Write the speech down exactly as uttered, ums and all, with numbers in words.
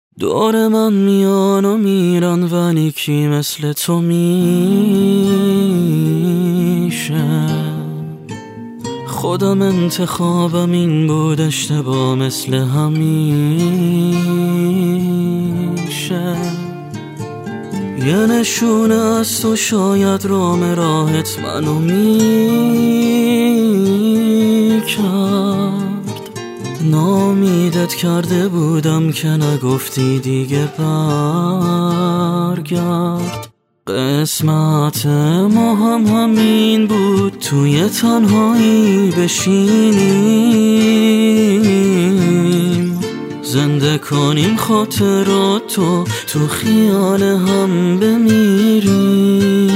دور من میان و میرن ولی کی مثل تو میشه؟ خودم انتخابم این بود، اشتباه مثل همیشه. یه نشونه از تو شاید رام راهت منو میکرد. نامیدت کرده بودم که نگفتی دیگه برگرد. قسمت ما هم همین بود، توی تنهایی بشینیم زنده کنیم خاطراتو، تو خیال هم بمیریم.